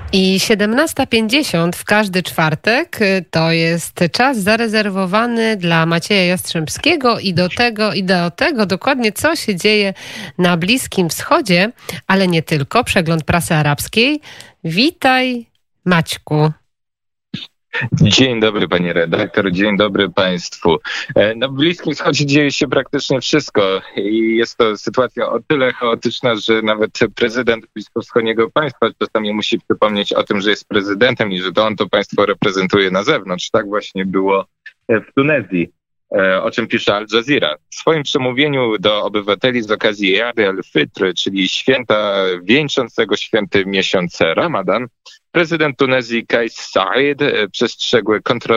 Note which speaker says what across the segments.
Speaker 1: I 17:50 w każdy czwartek to jest czas zarezerwowany dla Macieja Jastrzębskiego i do tego dokładnie, co się dzieje na Bliskim Wschodzie, ale nie tylko. Przegląd prasy arabskiej. Witaj, Maćku.
Speaker 2: Dzień dobry, pani redaktor, dzień dobry państwu. Na Bliskim Wschodzie dzieje się praktycznie wszystko i jest to sytuacja o tyle chaotyczna, że nawet prezydent bliskowschodniego państwa czasami musi przypomnieć o tym, że jest prezydentem i że to on to państwo reprezentuje na zewnątrz. Tak właśnie było w Tunezji, o czym pisze Al Jazeera. W swoim przemówieniu do obywateli z okazji Eid al-Fitr, czyli święta wieńczącego święty miesiąc Ramadan, prezydent Tunezji Kais Saied przestrzegł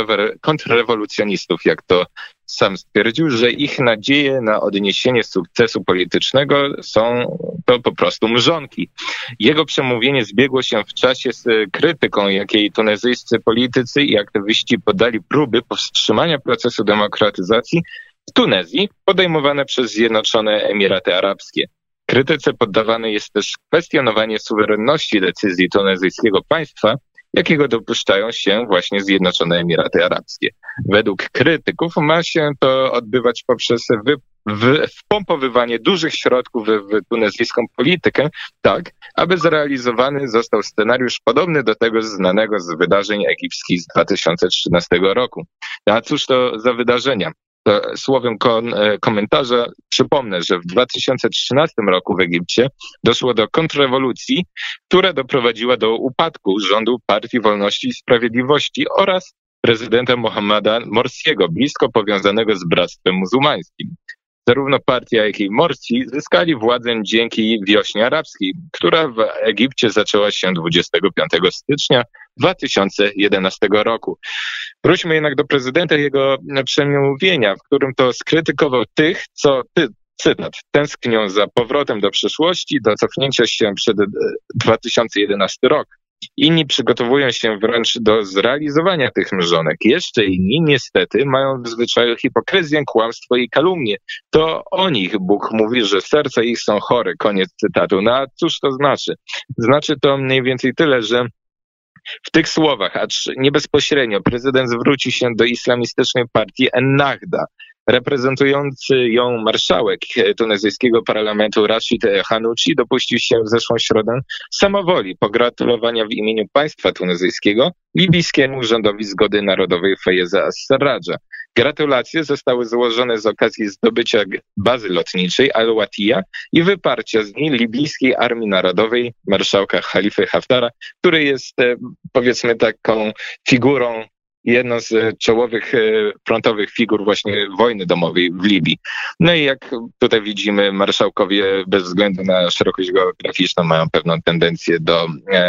Speaker 2: kontrrewolucjonistów, jak to sam stwierdził, że ich nadzieje na odniesienie sukcesu politycznego są to po prostu mrzonki. Jego przemówienie zbiegło się w czasie z krytyką, jakiej tunezyjscy politycy i aktywiści podali próby powstrzymania procesu demokratyzacji w Tunezji podejmowane przez Zjednoczone Emiraty Arabskie. Krytyce poddawane jest też kwestionowanie suwerenności decyzji tunezyjskiego państwa, jakiego dopuszczają się właśnie Zjednoczone Emiraty Arabskie. Według krytyków ma się to odbywać poprzez wpompowywanie dużych środków w tunezyjską politykę, tak aby zrealizowany został scenariusz podobny do tego znanego z wydarzeń egipskich z 2013 roku. A cóż to za wydarzenia? Słowem komentarza przypomnę, że w 2013 roku w Egipcie doszło do kontrrewolucji, która doprowadziła do upadku rządu Partii Wolności i Sprawiedliwości oraz prezydenta Mohammada Morsiego, blisko powiązanego z Bractwem Muzułmańskim. Zarówno partia, jak i Morsi zyskali władzę dzięki wiośnie arabskiej, która w Egipcie zaczęła się 25 stycznia 2011 roku. Wróćmy jednak do prezydenta i jego przemówienia, w którym to skrytykował tych, co, cytat, tęsknią za powrotem do przeszłości, do cofnięcia się przed 2011 rok. Inni przygotowują się wręcz do zrealizowania tych mrzonek. Jeszcze inni niestety mają w zwyczaju hipokryzję, kłamstwo i kalumnię. To o nich Bóg mówi, że serca ich są chore. Koniec cytatu. No a cóż to znaczy? Znaczy to mniej więcej tyle, że w tych słowach, acz nie bezpośrednio, prezydent zwrócił się do islamistycznej partii Ennahda. Reprezentujący ją marszałek tunezyjskiego parlamentu Rashid Ghannouchi dopuścił się w zeszłą środę samowoli pogratulowania w imieniu państwa tunezyjskiego libijskiemu rządowi zgody narodowej Fayeza As-Sarraja. Gratulacje zostały złożone z okazji zdobycia bazy lotniczej Al-Watiya i wyparcia z niej libijskiej Armii Narodowej marszałka Khalify Haftara, który jest powiedzmy taką figurą, jedną z czołowych frontowych figur właśnie wojny domowej w Libii. No i jak tutaj widzimy, marszałkowie bez względu na szerokość geograficzną mają pewną tendencję do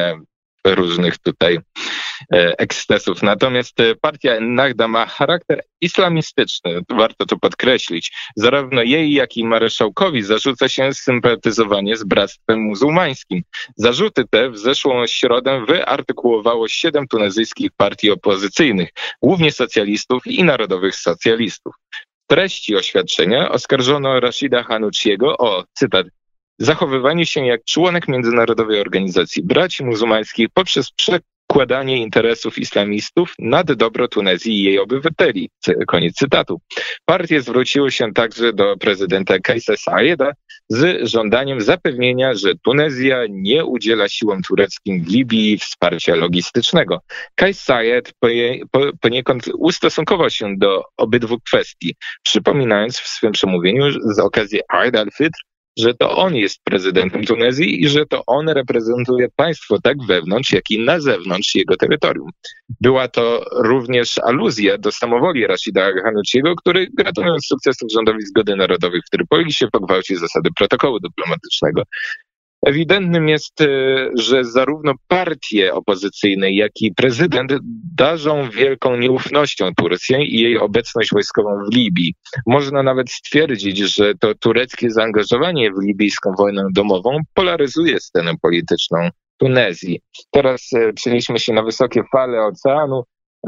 Speaker 2: różnych tutaj ekscesów. Natomiast partia Ennahda ma charakter islamistyczny, warto to podkreślić. Zarówno jej, jak i marszałkowi zarzuca się sympatyzowanie z Bractwem Muzułmańskim. Zarzuty te w zeszłą środę wyartykułowało 7 tunezyjskich partii opozycyjnych, głównie socjalistów i narodowych socjalistów. W treści oświadczenia oskarżono Rashida Ghannouchiego o, cytat, zachowywanie się jak członek Międzynarodowej Organizacji Braci Muzułmańskich poprzez przekładanie interesów islamistów nad dobro Tunezji i jej obywateli. Koniec cytatu. Partie zwróciły się także do prezydenta Kaisa Saieda z żądaniem zapewnienia, że Tunezja nie udziela siłom tureckim w Libii wsparcia logistycznego. Kais Saied poniekąd ustosunkował się do obydwu kwestii, przypominając w swym przemówieniu z okazji Eid al-Fitr, że to on jest prezydentem Tunezji i że to on reprezentuje państwo tak wewnątrz, jak i na zewnątrz jego terytorium. Była to również aluzja do samowoli Rashida Ghannouchiego, który gratulując sukcesów rządowi zgody narodowej w Trypolisie pogwałcił zasady protokołu dyplomatycznego. Ewidentnym jest, że zarówno partie opozycyjne, jak i prezydent darzą wielką nieufnością Turcję i jej obecność wojskową w Libii. Można nawet stwierdzić, że to tureckie zaangażowanie w libijską wojnę domową polaryzuje scenę polityczną Tunezji. Teraz przenieśmy się na wysokie fale oceanu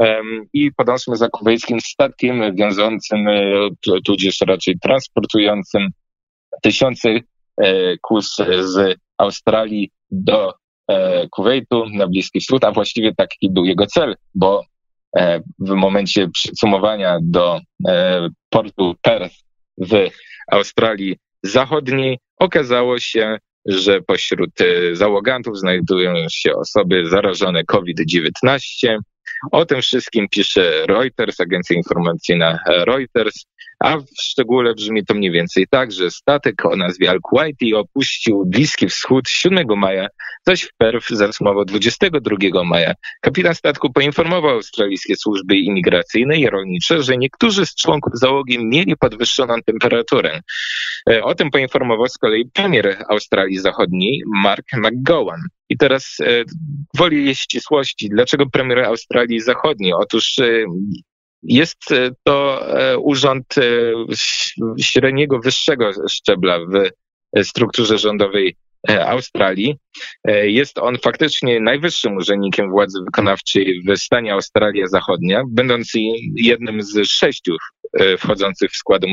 Speaker 2: i podążmy za kuwejskim statkiem wiążącym, tudzież raczej transportującym tysiące kus z Australii do Kuwejtu na Bliski Wschód, a właściwie taki był jego cel, bo w momencie przycumowania do portu Perth w Australii Zachodniej okazało się, że pośród załogantów znajdują się osoby zarażone COVID-19. O tym wszystkim pisze Reuters, agencja informacyjna Reuters, a w szczególe brzmi to mniej więcej tak, że statek o nazwie Al-Kuwaiti opuścił Bliski Wschód 7 maja, zaś w Perth zacumował 22 maja. Kapitan statku poinformował australijskie służby imigracyjne i rolnicze, że niektórzy z członków załogi mieli podwyższoną temperaturę. O tym poinformował z kolei premier Australii Zachodniej Mark McGowan. I teraz gwoli ścisłości, dlaczego premier Australii Zachodniej? Otóż jest to urząd średniego, wyższego szczebla w strukturze rządowej Australii. Jest on faktycznie najwyższym urzędnikiem władzy wykonawczej w stanie Australia Zachodnia, będąc jednym z 6 wchodzących w skład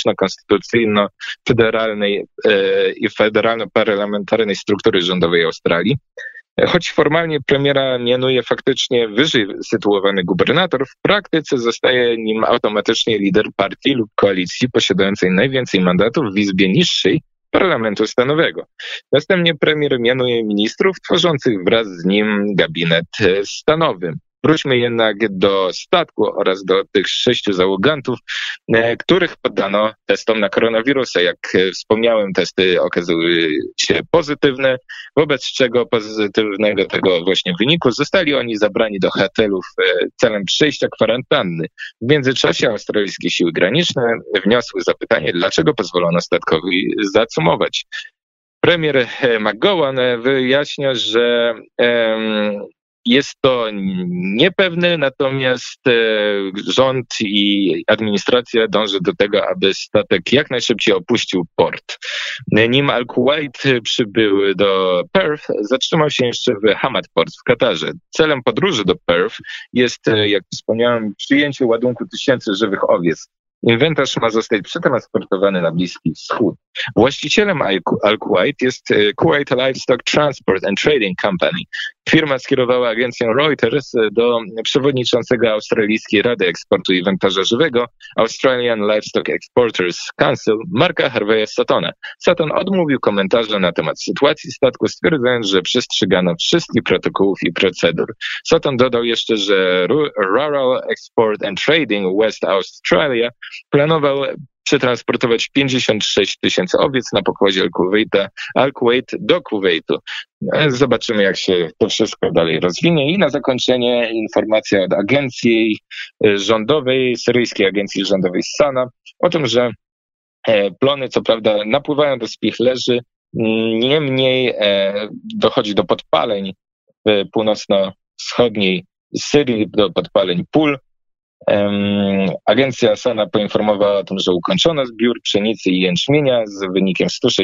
Speaker 2: monarchiczno-konstytucyjno-federalnej i federalno-parlamentarnej struktury rządowej Australii. Choć formalnie premiera mianuje faktycznie wyżej sytuowany gubernator, w praktyce zostaje nim automatycznie lider partii lub koalicji posiadającej najwięcej mandatów w izbie niższej parlamentu stanowego. Następnie premier mianuje ministrów tworzących wraz z nim gabinet stanowy. Wróćmy jednak do statku oraz do tych 6 załogantów, których poddano testom na koronawirusa. Jak wspomniałem, testy okazały się pozytywne, wobec czego pozytywnego tego właśnie wyniku zostali oni zabrani do hotelów celem przejścia kwarantanny. W międzyczasie australijskie siły graniczne wniosły zapytanie, dlaczego pozwolono statkowi zacumować. Premier McGowan wyjaśnia, że jest to niepewne, natomiast rząd i administracja dąży do tego, aby statek jak najszybciej opuścił port. Nim Al-Kuwait przybył do Perth, zatrzymał się jeszcze w Hamad Port w Katarze. Celem podróży do Perth jest, jak wspomniałem, przyjęcie ładunku 1000 żywych owiec. Inwentarz ma zostać przetransportowany na Bliski Wschód. Właścicielem Al-Kuwait jest Kuwait Livestock Transport and Trading Company. Firma skierowała agencję Reuters do przewodniczącego Australijskiej Rady Eksportu Inwentarza Żywego Australian Livestock Exporters Council Marka Harveya Suttona. Sutton odmówił komentarza na temat sytuacji statku, stwierdzając, że przestrzegano wszystkich protokołów i procedur. Sutton dodał jeszcze, że Rural Export and Trading West Australia planował przetransportować 56 000 owiec na pokładzie Al-Kuwait do Kuwejtu. Zobaczymy, jak się to wszystko dalej rozwinie. I na zakończenie informacja od agencji rządowej, syryjskiej agencji rządowej SANA, o tym, że plony co prawda napływają do spichlerzy, niemniej dochodzi do podpaleń w północno-wschodniej Syrii, do podpaleń pól. Agencja SANA poinformowała o tym, że ukończono zbiór pszenicy i jęczmienia z wynikiem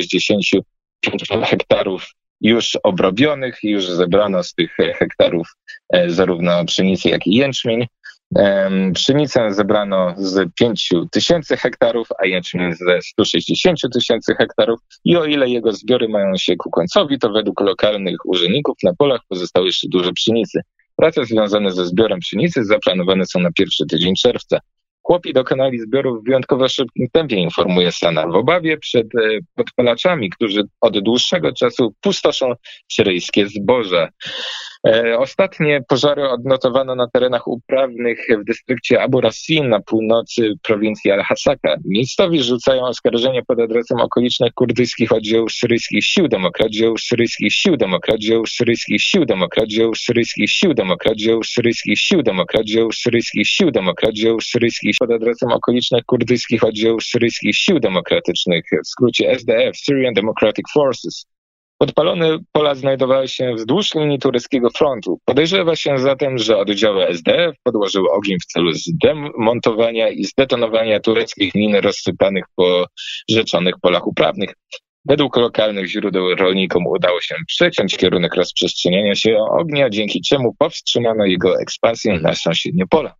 Speaker 2: 165 hektarów już obrobionych. Już zebrano z tych hektarów zarówno pszenicę, jak i jęczmień. Pszenicę zebrano z 5000 hektarów, a jęczmień ze 160 000 hektarów. I o ile jego zbiory mają się ku końcowi, to według lokalnych urzędników na polach pozostało jeszcze dużo pszenicy. Prace związane ze zbiorem pszenicy zaplanowane są na pierwszy tydzień czerwca. Chłopi dokonali zbiorów w wyjątkowo szybkim tempie, informuje SANA, w obawie przed podpalaczami, którzy od dłuższego czasu pustoszą syryjskie zboże. Ostatnie pożary odnotowano na terenach uprawnych w dystrykcie Abu Rasim na północy prowincji Al-Hasaka. Miejscowi rzucają oskarżenia pod adresem okolicznych kurdyjskich oddziałów syryjskich sił demokratów, syryjskich sił demokratów, syryjskich sił demokratów, syryjskich sił demokratów, syryjskich sił demokratów, syryjskich sił demokratów, syryjskich pod adresem okolicznych kurdyjskich oddziałów syryjskich sił demokratycznych, w skrócie SDF, Syrian Democratic Forces. Podpalone pola znajdowały się wzdłuż linii tureckiego frontu. Podejrzewa się zatem, że oddziały SDF podłożyły ogień w celu zdemontowania i zdetonowania tureckich min rozsypanych po rzeczonych polach uprawnych. Według lokalnych źródeł rolnikom udało się przeciąć kierunek rozprzestrzeniania się ognia, dzięki czemu powstrzymano jego ekspansję na sąsiednie pola.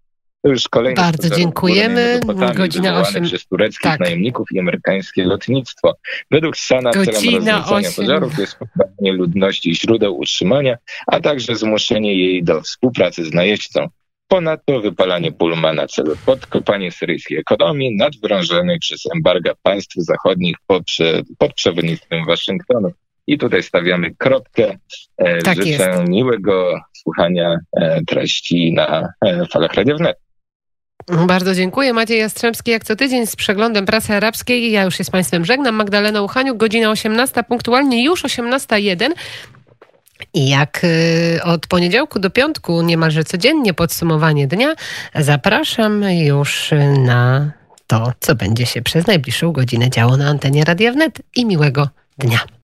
Speaker 2: To już kolejny
Speaker 1: Bardzo dziękujemy. Godzina 8.
Speaker 2: Przez tureckich najemników i amerykańskie lotnictwo. Według Sana celem rozwiązania pożarów jest pozbawienie ludności źródeł utrzymania, a także zmuszenie jej do współpracy z najeźdźcą. Ponadto wypalanie pól ma na celu podkopanie syryjskiej ekonomii nadwrężonej przez embarga państw zachodnich pod przewodnictwem Waszyngtonu. I tutaj stawiamy kropkę. Życzę miłego słuchania treści na falach Radia Wnet.
Speaker 1: Bardzo dziękuję. Maciej Jastrzębski jak co tydzień z przeglądem prasy arabskiej. Ja już się z Państwem żegnam. Magdalena Uchaniuk, godzina 18, punktualnie już 18:01. I jak od poniedziałku do piątku niemalże codziennie podsumowanie dnia, zapraszam już na to, co będzie się przez najbliższą godzinę działo na antenie Radia Wnet i miłego dnia.